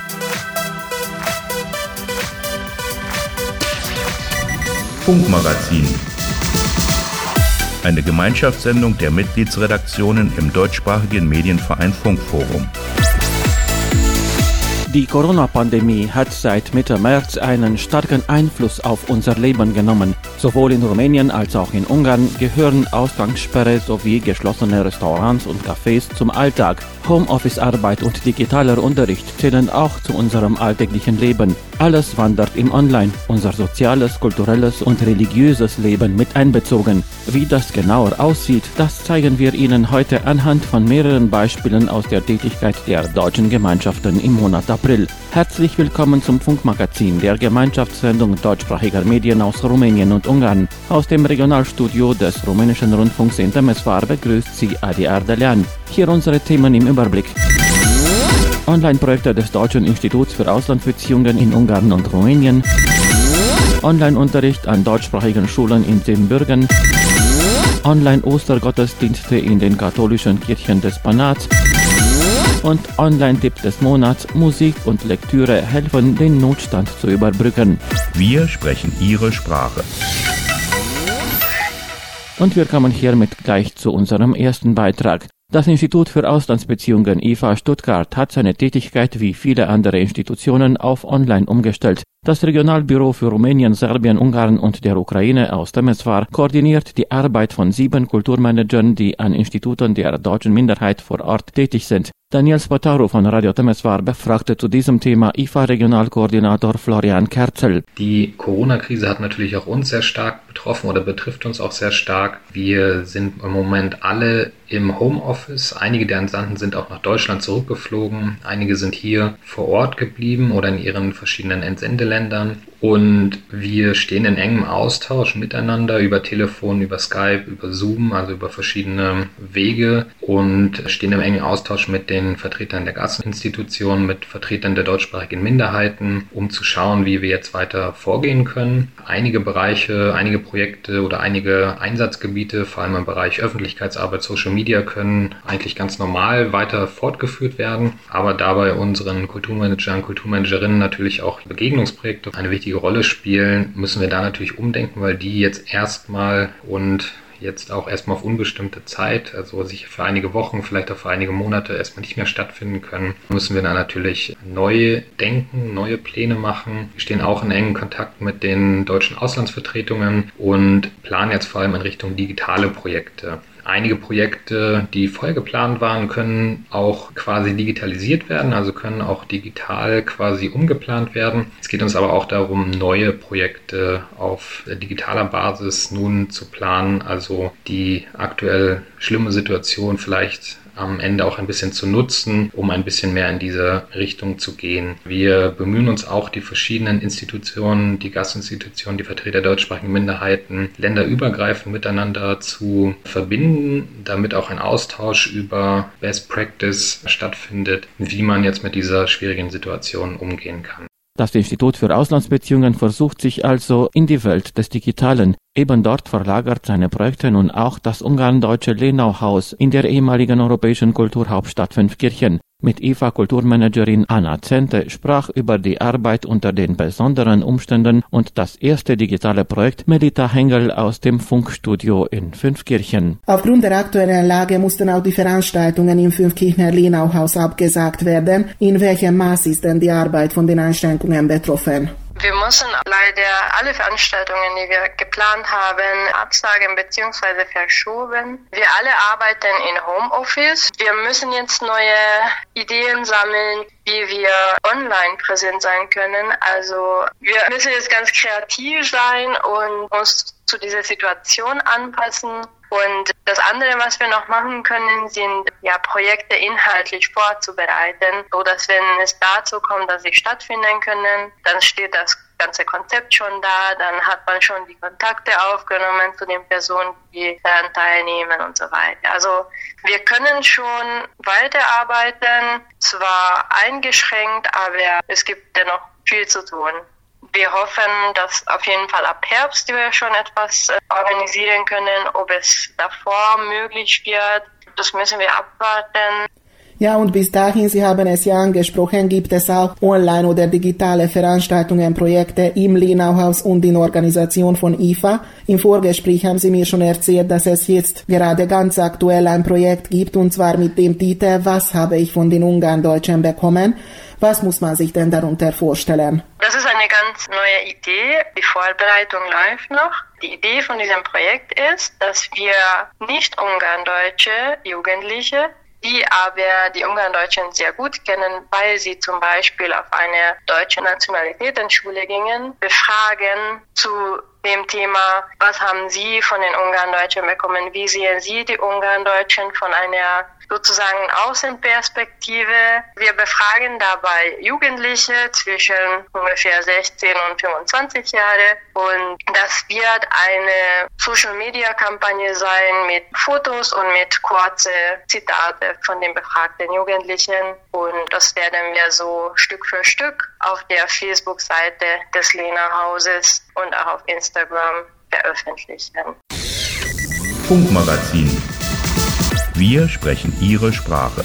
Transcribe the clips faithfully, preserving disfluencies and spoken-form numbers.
Funkmagazin. Eine Gemeinschaftssendung der Mitgliedsredaktionen im deutschsprachigen Medienverein Funkforum. Die Corona-Pandemie hat seit Mitte März einen starken Einfluss auf unser Leben genommen. Sowohl in Rumänien als auch in Ungarn gehören Ausgangssperre sowie geschlossene Restaurants und Cafés zum Alltag. Homeoffice-Arbeit und digitaler Unterricht zählen auch zu unserem alltäglichen Leben. Alles wandert im Online, unser soziales, kulturelles und religiöses Leben mit einbezogen. Wie das genauer aussieht, das zeigen wir Ihnen heute anhand von mehreren Beispielen aus der Tätigkeit der deutschen Gemeinschaften im Monat April. Herzlich willkommen zum Funkmagazin, der Gemeinschaftssendung deutschsprachiger Medien aus Rumänien und Ungarn. Aus dem Regionalstudio des rumänischen Rundfunks in Temesvar begrüßt Sie Adi Ardelean. Hier unsere Themen im Überblick. Online-Projekte des Deutschen Instituts für Auslandsbeziehungen in Ungarn und Rumänien. Online-Unterricht an deutschsprachigen Schulen in Siebenbürgen. Online-Ostergottesdienste in den katholischen Kirchen des Banats. Und Online-Tipp des Monats: Musik und Lektüre helfen, den Notstand zu überbrücken. Wir sprechen Ihre Sprache. Und wir kommen hiermit gleich zu unserem ersten Beitrag. Das Institut für Auslandsbeziehungen I F A Stuttgart hat seine Tätigkeit wie viele andere Institutionen auf Online umgestellt. Das Regionalbüro für Rumänien, Serbien, Ungarn und der Ukraine aus Temesvar koordiniert die Arbeit von sieben Kulturmanagern, die an Instituten der deutschen Minderheit vor Ort tätig sind. Daniel Spataru von Radio Temesvar befragte zu diesem Thema I F A-Regionalkoordinator Florian Kerzel. Die Corona-Krise hat natürlich auch uns sehr stark betroffen oder betrifft uns auch sehr stark. Wir sind im Moment alle im Homeoffice. Einige der Entsandten sind auch nach Deutschland zurückgeflogen. Einige sind hier vor Ort geblieben oder in ihren verschiedenen Entsendeländern. Und wir stehen in engem Austausch miteinander über Telefon, über Skype, über Zoom, also über verschiedene Wege, und stehen im engen Austausch mit den Vertretern der Gastinstitutionen, mit Vertretern der deutschsprachigen Minderheiten, um zu schauen, wie wir jetzt weiter vorgehen können. Einige Bereiche, einige Projekte oder einige Einsatzgebiete, vor allem im Bereich Öffentlichkeitsarbeit, Social Media, können eigentlich ganz normal weiter fortgeführt werden. Aber da bei unseren Kulturmanagern, Kulturmanagerinnen natürlich auch Begegnungsprojekte eine wichtige Rolle spielen, müssen wir da natürlich umdenken, weil die jetzt erstmal und jetzt auch erstmal auf unbestimmte Zeit, also sich für einige Wochen, vielleicht auch für einige Monate erstmal nicht mehr stattfinden können, müssen wir da natürlich neu denken, neue Pläne machen. Wir stehen auch in engem Kontakt mit den deutschen Auslandsvertretungen und planen jetzt vor allem in Richtung digitale Projekte. Einige Projekte, die vorher geplant waren, können auch quasi digitalisiert werden, also können auch digital quasi umgeplant werden. Es geht uns aber auch darum, neue Projekte auf digitaler Basis nun zu planen, also die aktuell schlimme Situation vielleicht am Ende auch ein bisschen zu nutzen, um ein bisschen mehr in diese Richtung zu gehen. Wir bemühen uns auch, die verschiedenen Institutionen, die Gastinstitutionen, die Vertreter der deutschsprachigen Minderheiten, länderübergreifend miteinander zu verbinden, damit auch ein Austausch über Best Practice stattfindet, wie man jetzt mit dieser schwierigen Situation umgehen kann. Das Institut für Auslandsbeziehungen versucht sich also in die Welt des Digitalen. Eben dort verlagert seine Projekte nun auch das ungarn-deutsche Lenau-Haus in der ehemaligen europäischen Kulturhauptstadt Fünfkirchen. Mit I F A-Kulturmanagerin Anna Zente sprach über die Arbeit unter den besonderen Umständen und das erste digitale Projekt Melita Hengel aus dem Funkstudio in Fünfkirchen. Aufgrund der aktuellen Lage mussten auch die Veranstaltungen im Fünfkirchner Lenau-Haus abgesagt werden. In welchem Maß ist denn die Arbeit von den Einschränkungen betroffen? Wir müssen leider alle Veranstaltungen, die wir geplant haben, absagen bzw. verschoben. Wir alle arbeiten in Homeoffice. Wir müssen jetzt neue Ideen sammeln, wie wir online präsent sein können. Also wir müssen jetzt ganz kreativ sein und uns zu dieser Situation anpassen. Und das andere, was wir noch machen können, sind ja Projekte inhaltlich vorzubereiten, so dass wenn es dazu kommt, dass sie stattfinden können, dann steht das ganze Konzept schon da, dann hat man schon die Kontakte aufgenommen zu den Personen, die daran teilnehmen und so weiter. Also wir können schon weiterarbeiten, zwar eingeschränkt, aber es gibt dennoch viel zu tun. Wir hoffen, dass auf jeden Fall ab Herbst wir schon etwas organisieren können. Ob es davor möglich wird, das müssen wir abwarten. Ja, und bis dahin, Sie haben es ja angesprochen, gibt es auch online- oder digitale Veranstaltungen, Projekte im Lenauhaus und in Organisation von I F A. Im Vorgespräch haben Sie mir schon erzählt, dass es jetzt gerade ganz aktuell ein Projekt gibt, und zwar mit dem Titel „Was habe ich von den Ungarndeutschen bekommen?" Was muss man sich denn darunter vorstellen? Das ist eine ganz neue Idee. Die Vorbereitung läuft noch. Die Idee von diesem Projekt ist, dass wir nicht ungarndeutsche Jugendliche, die aber die Ungarndeutschen sehr gut kennen, weil sie zum Beispiel auf eine deutsche Nationalitätenschule gingen, befragen zu dem Thema, was haben Sie von den Ungarndeutschen bekommen, wie sehen Sie die Ungarndeutschen von einer sozusagen Außenperspektive. Wir befragen dabei Jugendliche zwischen ungefähr sechzehn und fünfundzwanzig Jahre, und das wird eine Social-Media-Kampagne sein mit Fotos und mit kurzen Zitate von den befragten Jugendlichen, und das werden wir so Stück für Stück auf der Facebook-Seite des Lenauhauses und auch auf Instagram veröffentlichen. Funkmagazin. Wir sprechen Ihre Sprache.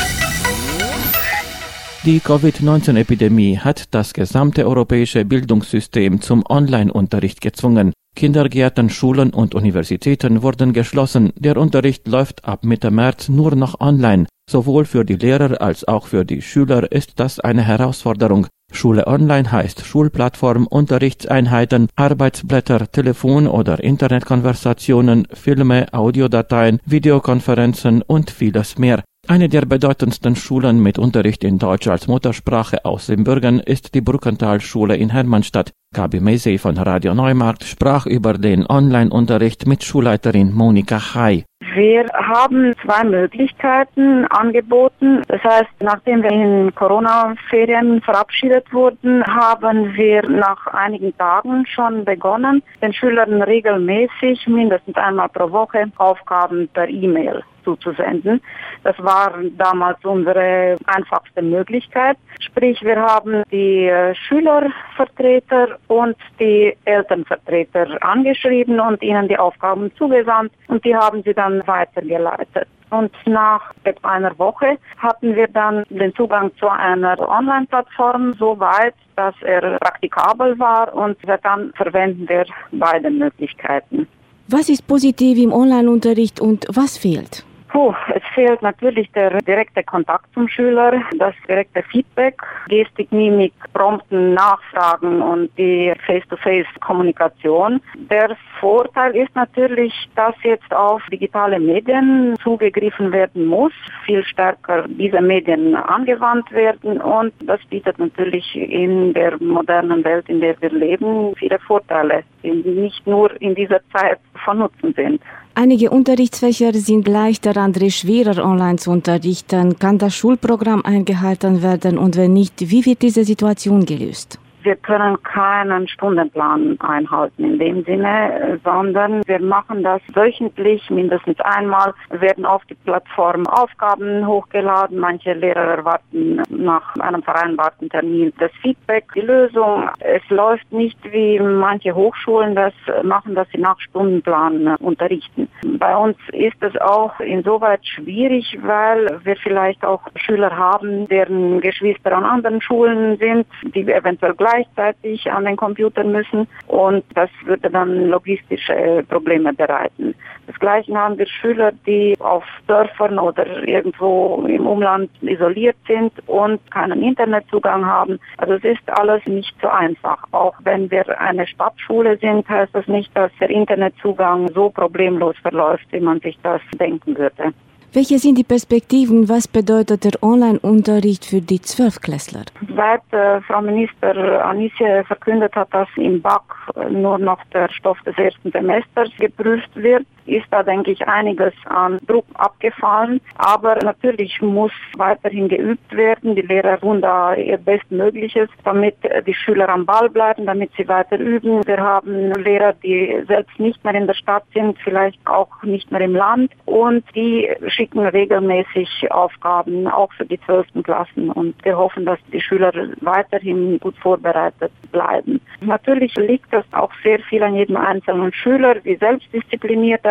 Die Covid neunzehn Epidemie hat das gesamte europäische Bildungssystem zum Online-Unterricht gezwungen. Kindergärten, Schulen und Universitäten wurden geschlossen. Der Unterricht läuft ab Mitte März nur noch online. Sowohl für die Lehrer als auch für die Schüler ist das eine Herausforderung. Schule online heißt Schulplattform, Unterrichtseinheiten, Arbeitsblätter, Telefon- oder Internetkonversationen, Filme, Audiodateien, Videokonferenzen und vieles mehr. Eine der bedeutendsten Schulen mit Unterricht in Deutsch als Muttersprache aus Siebenbürgen ist die Bruckenthal-Schule in Hermannstadt. Gabi Meisey von Radio Neumarkt sprach über den Online-Unterricht mit Schulleiterin Monika Hai. Wir haben zwei Möglichkeiten angeboten. Das heißt, nachdem wir in Corona-Ferien verabschiedet wurden, haben wir nach einigen Tagen schon begonnen, den Schülern regelmäßig, mindestens einmal pro Woche, Aufgaben per E-Mail zuzusenden. Das war damals unsere einfachste Möglichkeit. Sprich, wir haben die Schülervertreter und die Elternvertreter angeschrieben und ihnen die Aufgaben zugesandt, und die haben sie dann weitergeleitet. Und nach etwa einer Woche hatten wir dann den Zugang zu einer Online-Plattform so weit, dass er praktikabel war, und dann verwenden wir beide Möglichkeiten. Was ist positiv im Online-Unterricht und was fehlt? Puh, es fehlt natürlich der direkte Kontakt zum Schüler, das direkte Feedback, Gestik, Mimik, prompten Nachfragen und die Face-to-Face-Kommunikation. Der Vorteil ist natürlich, dass jetzt auf digitale Medien zugegriffen werden muss, viel stärker diese Medien angewandt werden, und das bietet natürlich in der modernen Welt, in der wir leben, viele Vorteile, die nicht nur in dieser Zeit von Nutzen sind. Einige Unterrichtsfächer sind leichter, andere schwerer online zu unterrichten. Kann das Schulprogramm eingehalten werden, und wenn nicht, wie wird diese Situation gelöst? Wir können keinen Stundenplan einhalten in dem Sinne, sondern wir machen das wöchentlich, mindestens einmal, werden auf die Plattform Aufgaben hochgeladen. Manche Lehrer erwarten nach einem vereinbarten Termin das Feedback, die Lösung. Es läuft nicht wie manche Hochschulen das machen, dass sie nach Stundenplan unterrichten. Bei uns ist es auch insoweit schwierig, weil wir vielleicht auch Schüler haben, deren Geschwister an anderen Schulen sind, die eventuell gleich gleichzeitig an den Computer müssen, und das würde dann logistische Probleme bereiten. Das Gleiche haben wir Schüler, die auf Dörfern oder irgendwo im Umland isoliert sind und keinen Internetzugang haben. Also es ist alles nicht so einfach. Auch wenn wir eine Stadtschule sind, heißt das nicht, dass der Internetzugang so problemlos verläuft, wie man sich das denken würde. Welche sind die Perspektiven? Was bedeutet der Online-Unterricht für die Zwölftklässler? Seit äh, Frau Minister Anice verkündet hat, dass im B A K nur noch der Stoff des ersten Semesters geprüft wird, ist da, denke ich, einiges an Druck abgefallen. Aber natürlich muss weiterhin geübt werden. Die Lehrer tun da ihr Bestmögliches, damit die Schüler am Ball bleiben, damit sie weiter üben. Wir haben Lehrer, die selbst nicht mehr in der Stadt sind, vielleicht auch nicht mehr im Land, und die schicken regelmäßig Aufgaben, auch für die zwölften Klassen. Und wir hoffen, dass die Schüler weiterhin gut vorbereitet bleiben. Natürlich liegt das auch sehr viel an jedem einzelnen Schüler, wie selbstdiszipliniert er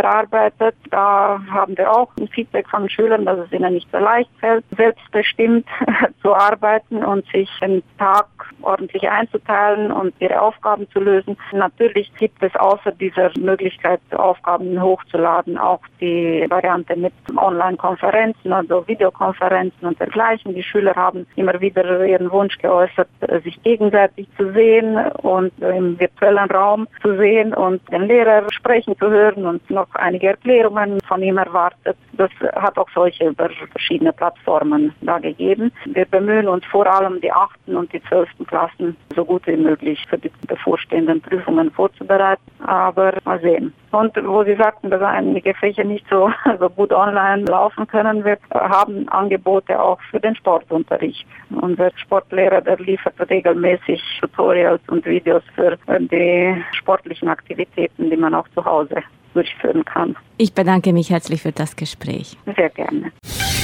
überarbeitet. Da haben wir auch ein Feedback von Schülern, dass es ihnen nicht so leicht fällt, selbstbestimmt zu arbeiten und sich den Tag ordentlich einzuteilen und ihre Aufgaben zu lösen. Natürlich gibt es außer dieser Möglichkeit, Aufgaben hochzuladen, auch die Variante mit Online-Konferenzen, also Videokonferenzen und dergleichen. Die Schüler haben immer wieder ihren Wunsch geäußert, sich gegenseitig zu sehen und im virtuellen Raum zu sehen und den Lehrer sprechen zu hören und noch einige Erklärungen von ihm erwartet. Das hat auch solche über verschiedene Plattformen da gegeben. Wir bemühen uns vor allem, die achten und die zwölften Klassen so gut wie möglich für die bevorstehenden Prüfungen vorzubereiten. Aber mal sehen. Und wo Sie sagten, dass einige Fächer nicht so, so gut online laufen können, wir haben Angebote auch für den Sportunterricht. Unser Sportlehrer, der liefert regelmäßig Tutorials und Videos für die sportlichen Aktivitäten, die man auch zu Hause durchführen kann. Ich bedanke mich herzlich für das Gespräch. Sehr gerne.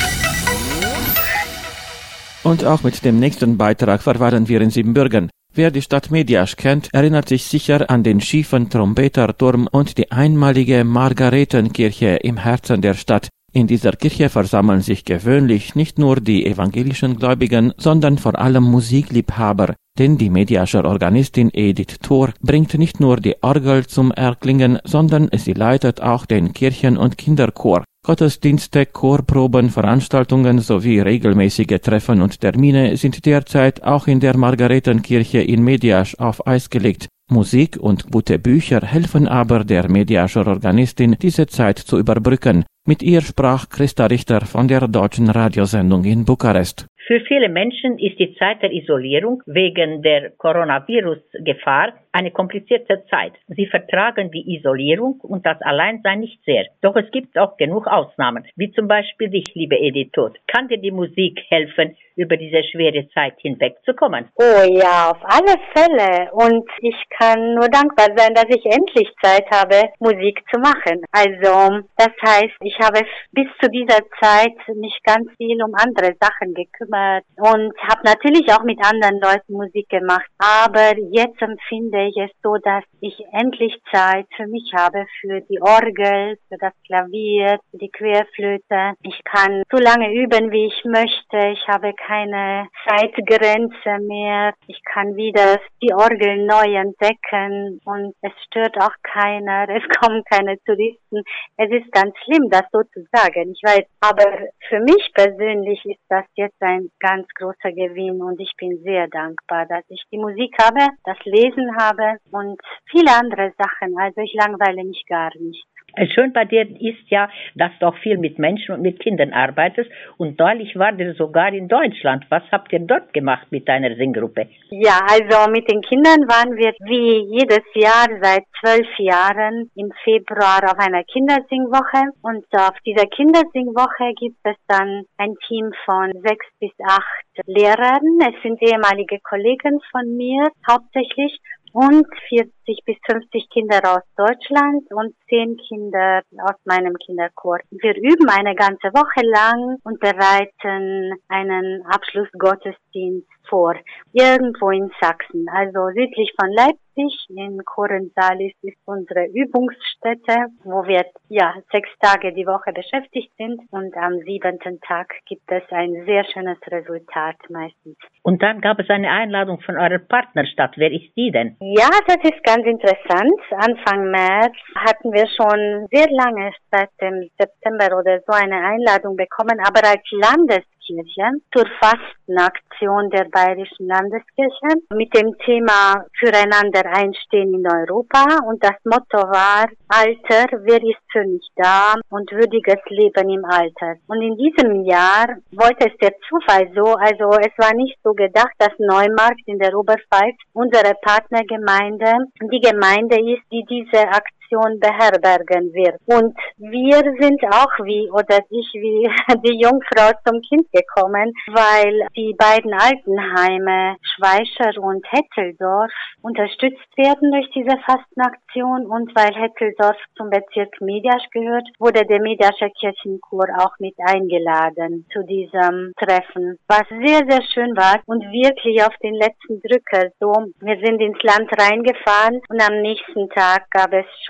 Und auch mit dem nächsten Beitrag verweilen wir in Siebenbürgen. Wer die Stadt Mediasch kennt, erinnert sich sicher an den schiefen Trompeterturm und die einmalige Margaretenkirche im Herzen der Stadt. In dieser Kirche versammeln sich gewöhnlich nicht nur die evangelischen Gläubigen, sondern vor allem Musikliebhaber. Denn die Mediascher Organistin Edith Thor bringt nicht nur die Orgel zum Erklingen, sondern sie leitet auch den Kirchen- und Kinderchor. Gottesdienste, Chorproben, Veranstaltungen sowie regelmäßige Treffen und Termine sind derzeit auch in der Margaretenkirche in Mediasch auf Eis gelegt. Musik und gute Bücher helfen aber der Mediascher Organistin, diese Zeit zu überbrücken. Mit ihr sprach Christa Richter von der deutschen Radiosendung in Bukarest. Für viele Menschen ist die Zeit der Isolierung wegen der Coronavirus-Gefahr eine komplizierte Zeit. Sie vertragen die Isolierung und das Alleinsein nicht sehr. Doch es gibt auch genug Ausnahmen, wie zum Beispiel dich, liebe Edith Thor. Kann dir die Musik helfen, über diese schwere Zeit hinwegzukommen? Oh ja, auf alle Fälle. Und ich kann nur dankbar sein, dass ich endlich Zeit habe, Musik zu machen. Also, das heißt, ich habe bis zu dieser Zeit mich ganz viel um andere Sachen gekümmert und habe natürlich auch mit anderen Leuten Musik gemacht. Aber jetzt empfinde ich es so, dass ich endlich Zeit für mich habe, für die Orgel, für das Klavier, für die Querflöte. Ich kann so lange üben, wie ich möchte. Ich habe keine Zeitgrenze mehr. Ich kann wieder die Orgel neu entdecken und es stört auch keiner. Es kommen keine Touristen. Es ist ganz schlimm, das so zu sagen. Ich weiß, aber für mich persönlich ist das jetzt ein ganz großer Gewinn und ich bin sehr dankbar, dass ich die Musik habe, das Lesen habe und viele andere Sachen. Also ich langweile mich gar nicht. Schön bei dir ist ja, dass du auch viel mit Menschen und mit Kindern arbeitest und neulich war dir sogar in Deutschland. Was habt ihr dort gemacht mit deiner Singgruppe? Ja, also mit den Kindern waren wir wie jedes Jahr seit zwölf Jahren im Februar auf einer Kindersingwoche und auf dieser Kindersingwoche gibt es dann ein Team von sechs bis acht Lehrern. Es sind ehemalige Kollegen von mir hauptsächlich. Und vierzig bis fünfzig Kinder aus Deutschland und zehn Kinder aus meinem Kinderchor. Wir üben eine ganze Woche lang und bereiten einen Abschlussgottesdienst vor. Irgendwo in Sachsen, also südlich von Leipzig, in Korensalis ist unsere Übungsstätte, wo wir ja sechs Tage die Woche beschäftigt sind und am siebenten Tag gibt es ein sehr schönes Resultat meistens. Und dann gab es eine Einladung von eurer Partnerstadt. Wer ist die denn? Ja, das ist ganz interessant. Anfang März hatten wir schon sehr lange, seit dem September oder so, eine Einladung bekommen, aber als Landeskirche zur Fastenaktion der Bayerischen Landeskirche mit dem Thema Füreinander einstehen in Europa und das Motto war: Alter, wer ist für mich da und würdiges Leben im Alter. Und in diesem Jahr wollte es der Zufall so, also es war nicht so gedacht, dass Neumarkt in der Oberpfalz unsere Partnergemeinde die Gemeinde ist, die diese Aktion beherbergen wird. Und wir sind auch wie, oder ich wie die Jungfrau zum Kind gekommen, weil die beiden Altenheime Schweischer und Hetteldorf unterstützt werden durch diese Fastenaktion und weil Hetteldorf zum Bezirk Mediasch gehört, wurde der Mediascher Kirchenchor auch mit eingeladen zu diesem Treffen, was sehr, sehr schön war und wirklich auf den letzten Drücker so. Wir sind ins Land reingefahren und am nächsten Tag gab es schon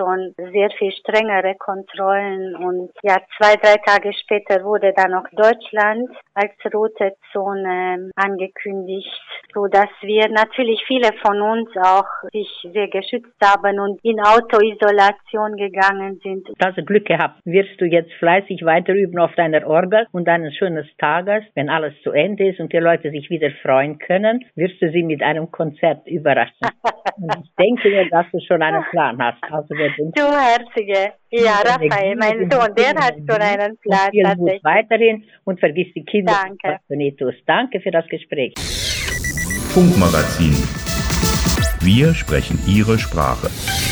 schon sehr viel strengere Kontrollen und ja, zwei, drei Tage später wurde dann auch Deutschland als rote Zone angekündigt, so dass wir natürlich viele von uns auch sich sehr geschützt haben und in Autoisolation gegangen sind. Du hast Glück gehabt. Wirst du jetzt fleißig weiter üben auf deiner Orgel und eines schönen Tages, wenn alles zu Ende ist und die Leute sich wieder freuen können, wirst du sie mit einem Konzert überraschen. Und ich denke mir, dass du schon einen Plan hast. Also wir sind du Herzige. Ja, Raphael, mein Sohn, der hat schon einen Plan. Viel Mut weiterhin und vergiss die Kinder, Danke. was du nicht tust. Danke für das Gespräch. Funkmagazin. Wir sprechen Ihre Sprache.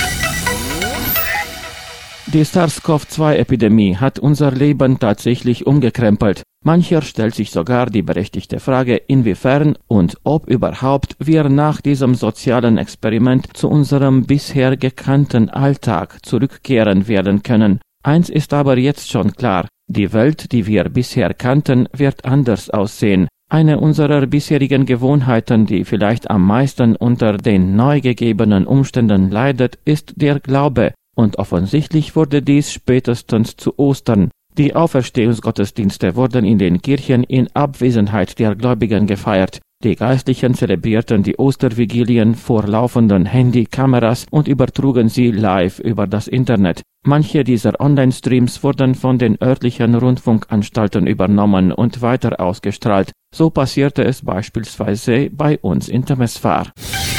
Die SARS-CoV zwei Epidemie hat unser Leben tatsächlich umgekrempelt. Mancher stellt sich sogar die berechtigte Frage, inwiefern und ob überhaupt wir nach diesem sozialen Experiment zu unserem bisher gekannten Alltag zurückkehren werden können. Eins ist aber jetzt schon klar: Die Welt, die wir bisher kannten, wird anders aussehen. Eine unserer bisherigen Gewohnheiten, die vielleicht am meisten unter den neu gegebenen Umständen leidet, ist der Glaube. Und offensichtlich wurde dies spätestens zu Ostern. Die Auferstehungsgottesdienste wurden in den Kirchen in Abwesenheit der Gläubigen gefeiert. Die Geistlichen zelebrierten die Ostervigilien vor laufenden Handykameras und übertrugen sie live über das Internet. Manche dieser Online-Streams wurden von den örtlichen Rundfunkanstalten übernommen und weiter ausgestrahlt. So passierte es beispielsweise bei uns in Temeswar.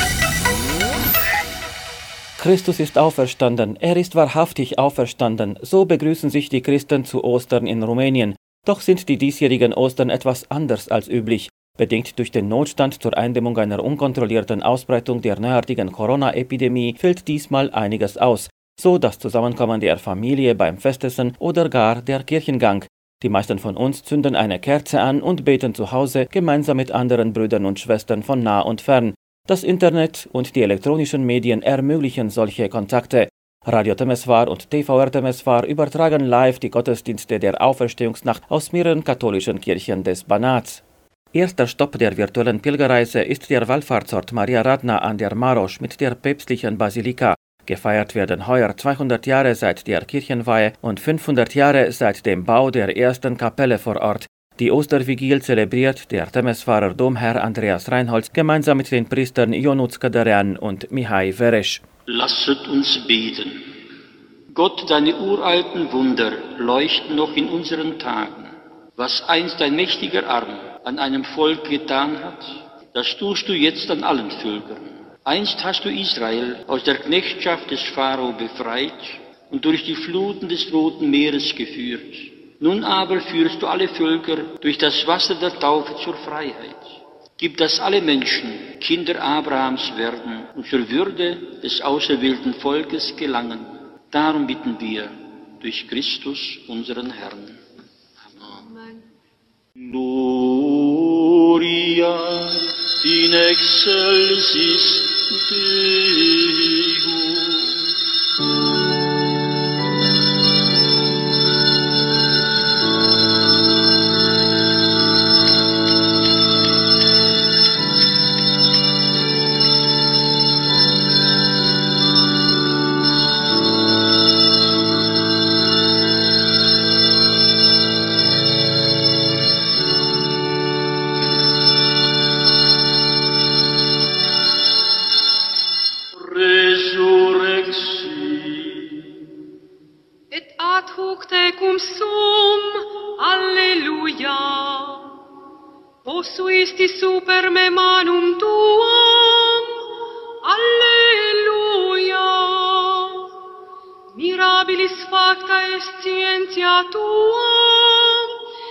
Christus ist auferstanden, er ist wahrhaftig auferstanden. So begrüßen sich die Christen zu Ostern in Rumänien. Doch sind die diesjährigen Ostern etwas anders als üblich. Bedingt durch den Notstand zur Eindämmung einer unkontrollierten Ausbreitung der neuartigen Corona-Epidemie fällt diesmal einiges aus. So das Zusammenkommen der Familie beim Festessen oder gar der Kirchengang. Die meisten von uns zünden eine Kerze an und beten zu Hause gemeinsam mit anderen Brüdern und Schwestern von nah und fern. Das Internet und die elektronischen Medien ermöglichen solche Kontakte. Radio Temeswar und T V R Temeswar übertragen live die Gottesdienste der Auferstehungsnacht aus mehreren katholischen Kirchen des Banats. Erster Stopp der virtuellen Pilgerreise ist der Wallfahrtsort Maria Radna an der Marosch mit der päpstlichen Basilika. Gefeiert werden heuer zweihundert Jahre seit der Kirchenweihe und fünfhundert Jahre seit dem Bau der ersten Kapelle vor Ort. Die Ostervigil zelebriert der Temeswarer Domherr Andreas Reinholz gemeinsam mit den Priestern Ionuț Cădărean und Mihai Vereș. Lasset uns beten. Gott, deine uralten Wunder leuchten noch in unseren Tagen. Was einst dein mächtiger Arm an einem Volk getan hat, das tust du jetzt an allen Völkern. Einst hast du Israel aus der Knechtschaft des Pharao befreit und durch die Fluten des Roten Meeres geführt. Nun aber führst du alle Völker durch das Wasser der Taufe zur Freiheit. Gib, dass alle Menschen Kinder Abrahams werden und zur Würde des auserwählten Volkes gelangen. Darum bitten wir durch Christus, unseren Herrn. Amen. Gloria in excelsis Deo. Posuisti super me manum tuam, alleluia. Mirabilis facta est scientia tuam,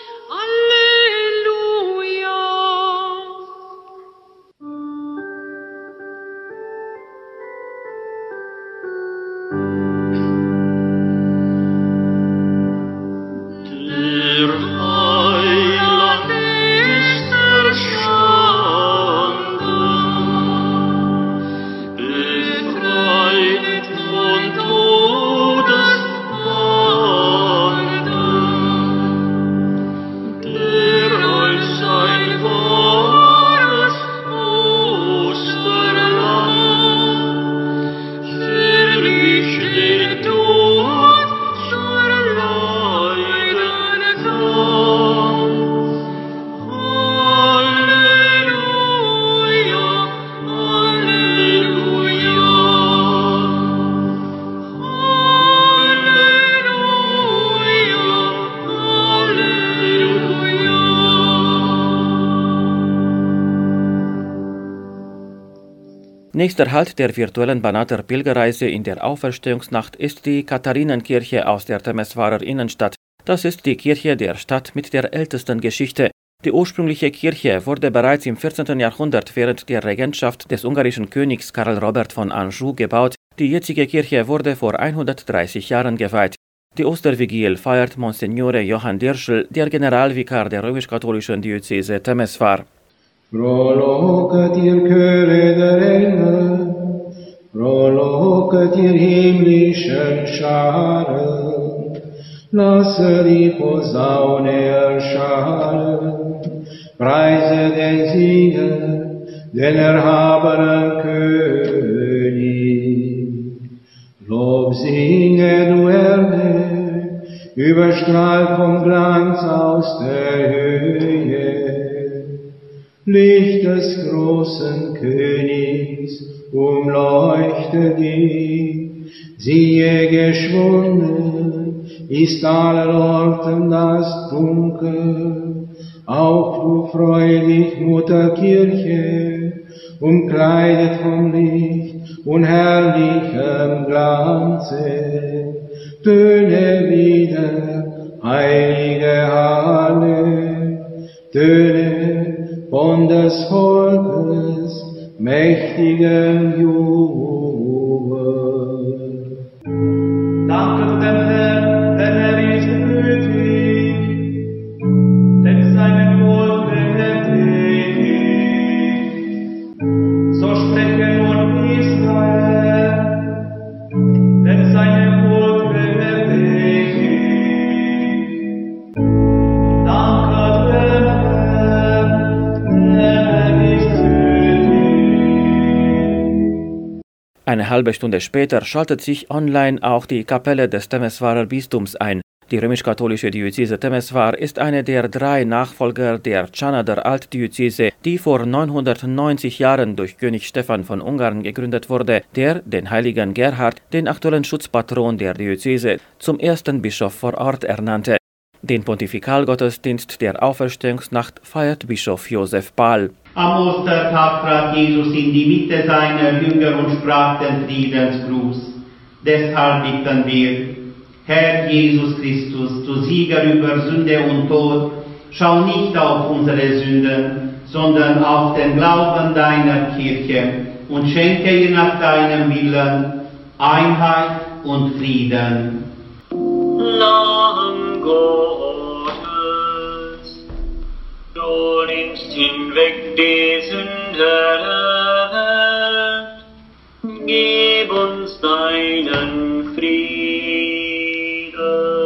alleluia. Von Todes Bande Nächster Halt der virtuellen Banater Pilgerreise in der Auferstehungsnacht ist die Katharinenkirche aus der Temeswarer Innenstadt. Das ist die Kirche der Stadt mit der ältesten Geschichte. Die ursprüngliche Kirche wurde bereits im vierzehnten Jahrhundert während der Regentschaft des ungarischen Königs Karl Robert von Anjou gebaut. Die jetzige Kirche wurde vor hundertdreißig Jahren geweiht. Die Ostervigil feiert Monsignore Johann Dirschl, der Generalvikar der römisch-katholischen Diözese Temeswar. Frohlocket ihr Chöre der Engel, frohlocket ihr himmlischen Scharen, lasse die Posaune erschallen, preise den Sieger, den erhabenen König. Lob singe du Erde, überstrahlt vom Glanz aus der Höhe. Licht des großen Königs umleuchte dich, siehe geschwunden ist allerorten das Dunkel, auch du freudig Mutterkirche, umkleidet vom Licht und herrlichem Glanze, töne wieder, heilige Halle, töne von des Volkes mächtigen Jubel. Danket dem Herrn, denn er ist gütig, denn seine Wohlwille tätig. So spreche nur Israel, denn seine Wohlwille tätig. Danket dem Herrn, Eine halbe Stunde später schaltet sich online auch die Kapelle des Temeswarer Bistums ein. Die römisch-katholische Diözese Temeswar ist eine der drei Nachfolger der Tschana der Altdiözese, die vor neunhundertneunzig Jahren durch König Stephan von Ungarn gegründet wurde, der den heiligen Gerhard, den aktuellen Schutzpatron der Diözese, zum ersten Bischof vor Ort ernannte. Den Pontifikalgottesdienst der Auferstehungsnacht feiert Bischof Josef Pahl. Am Ostertag trat Jesus in die Mitte seiner Jünger und sprach den Friedensgruß. Deshalb bitten wir, Herr Jesus Christus, du Sieger über Sünde und Tod, schau nicht auf unsere Sünden, sondern auf den Glauben deiner Kirche und schenke ihr nach deinem Willen Einheit und Frieden. Lamm Gottes, du nimmst hinweg die Sünde der Welt, gib uns deinen Frieden.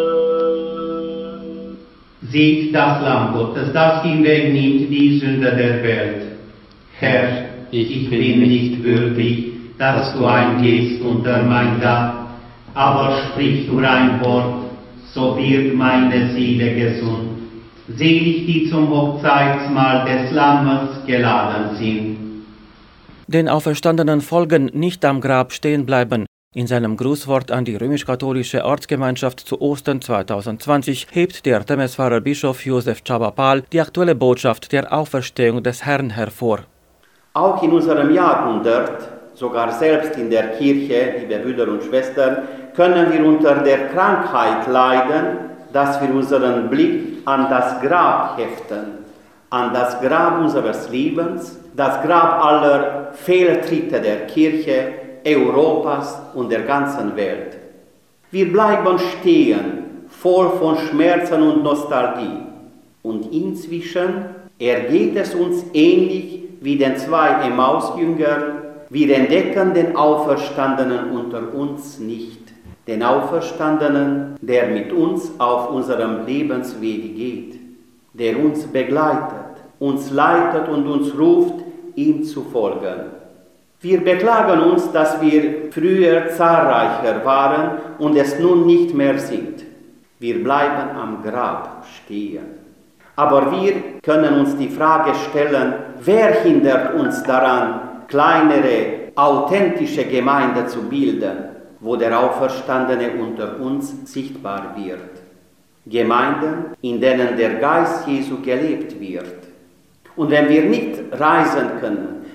Sieht das Lamm Gottes, das hinwegnimmt die Sünde der Welt. Herr, ich bin nicht würdig, dass du eingehst unter mein Dach, aber sprich nur ein Wort, so wird meine Seele gesund. Selig, die zum Hochzeitsmahl des Lammes geladen sind. Den Auferstandenen folgen, nicht am Grab stehen bleiben. In seinem Grußwort an die römisch-katholische Ortsgemeinschaft zu Ostern zweitausendzwanzig hebt der Temeswarer Bischof Josef Csaba Pahl die aktuelle Botschaft der Auferstehung des Herrn hervor. Auch in unserem Jahrhundert, sogar selbst in der Kirche, liebe Brüder und Schwestern, können wir unter der Krankheit leiden, dass wir unseren Blick an das Grab heften, an das Grab unseres Lebens, das Grab aller Fehltritte der Kirche, Europas und der ganzen Welt. Wir bleiben stehen, voll von Schmerzen und Nostalgie. Und inzwischen ergeht es uns ähnlich wie den zwei Emmaus-Jüngern. Wir entdecken den Auferstandenen unter uns nicht. Den Auferstandenen, der mit uns auf unserem Lebenswege geht, der uns begleitet, uns leitet und uns ruft, ihm zu folgen. Wir beklagen uns, dass wir früher zahlreicher waren und es nun nicht mehr sind. Wir bleiben am Grab stehen. Aber wir können uns die Frage stellen, wer hindert uns daran, kleinere, authentische Gemeinden zu bilden, wo der Auferstandene unter uns sichtbar wird. Gemeinden, in denen der Geist Jesu gelebt wird. Und wenn wir nicht reisen können,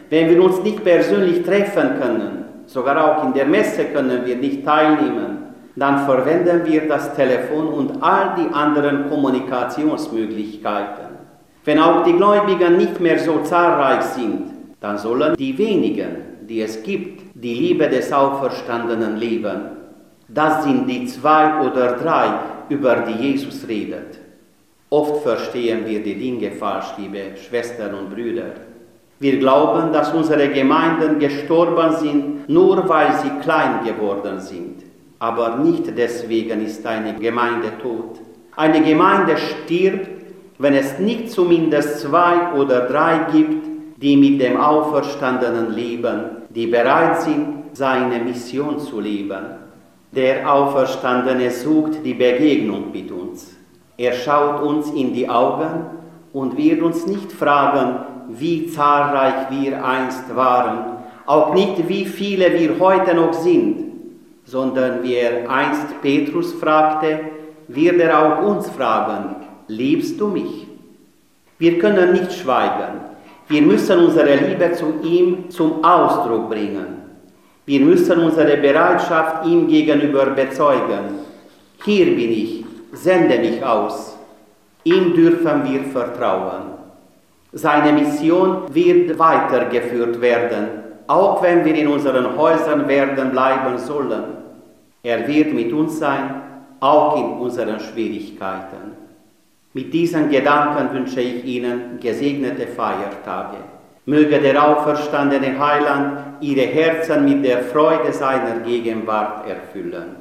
Wenn wir uns nicht persönlich treffen können, sogar auch in der Messe können wir nicht teilnehmen, dann verwenden wir das Telefon und all die anderen Kommunikationsmöglichkeiten. Wenn auch die Gläubigen nicht mehr so zahlreich sind, dann sollen die wenigen, die es gibt, die Liebe des Auferstandenen leben. Das sind die zwei oder drei, über die Jesus redet. Oft verstehen wir die Dinge falsch, liebe Schwestern und Brüder. Wir glauben, dass unsere Gemeinden gestorben sind, nur weil sie klein geworden sind. Aber nicht deswegen ist eine Gemeinde tot. Eine Gemeinde stirbt, wenn es nicht zumindest zwei oder drei gibt, die mit dem Auferstandenen leben, die bereit sind, seine Mission zu leben. Der Auferstandene sucht die Begegnung mit uns. Er schaut uns in die Augen und wird uns nicht fragen, wie zahlreich wir einst waren, auch nicht, wie viele wir heute noch sind, sondern wie er einst Petrus fragte, wird er auch uns fragen, liebst du mich? Wir können nicht schweigen. Wir müssen unsere Liebe zu ihm zum Ausdruck bringen. Wir müssen unsere Bereitschaft ihm gegenüber bezeugen. Hier bin ich, sende mich aus. Ihm dürfen wir vertrauen. Seine Mission wird weitergeführt werden, auch wenn wir in unseren Häusern werden bleiben sollen. Er wird mit uns sein, auch in unseren Schwierigkeiten. Mit diesen Gedanken wünsche ich Ihnen gesegnete Feiertage. Möge der auferstandene Heiland Ihre Herzen mit der Freude seiner Gegenwart erfüllen.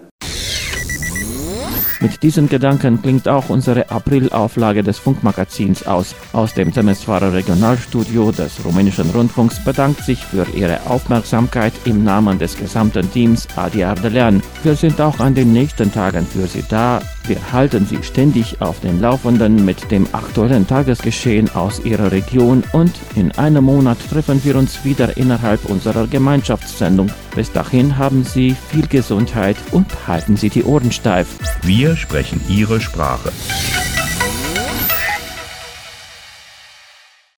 Mit diesen Gedanken klingt auch unsere Aprilauflage des Funkmagazins aus. Aus dem Temeswara Regionalstudio des rumänischen Rundfunks bedankt sich für Ihre Aufmerksamkeit im Namen des gesamten Teams Adi Ardelean. Wir sind auch an den nächsten Tagen für Sie da. Wir halten Sie ständig auf den Laufenden mit dem aktuellen Tagesgeschehen aus Ihrer Region und in einem Monat treffen wir uns wieder innerhalb unserer Gemeinschaftssendung. Bis dahin haben Sie viel Gesundheit und halten Sie die Ohren steif. Wir sprechen Ihre Sprache.